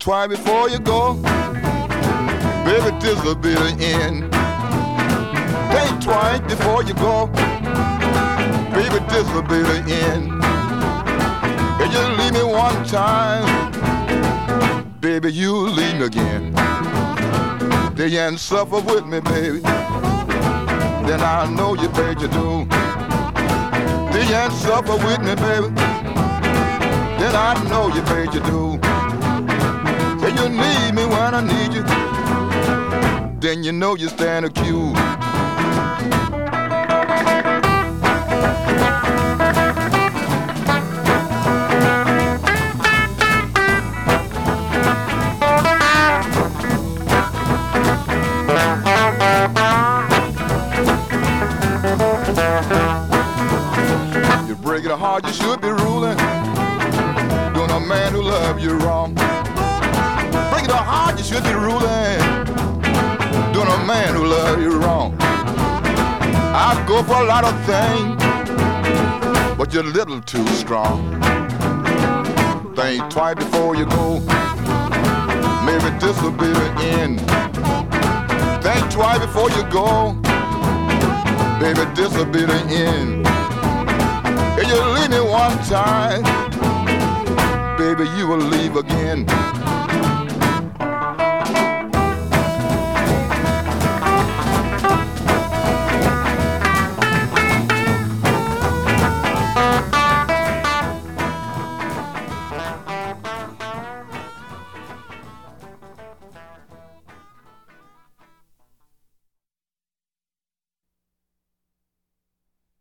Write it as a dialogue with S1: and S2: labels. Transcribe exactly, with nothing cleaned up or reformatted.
S1: twice before you go. Baby, this'll be the end. Think twice before you go. Baby, this'll be the end. If you leave me one time, baby, you'll leave me again. Then you ain't suffer with me, baby. Then I know you paid your due. Then you ain't suffer with me, baby. Then I know you paid your due. Then you need me when I need you. Then you know you stand accused. You break it hard, you should be ruling. Doing a man who love you wrong. Break it hard, you should be ruling. Doing a man who love you wrong. I'd go for a lot of things, but you're a little too strong. Think twice before you go. Maybe this'll be the end. Think twice before you go. Baby, this'll be the end. If you leave me one time, baby, you will leave again.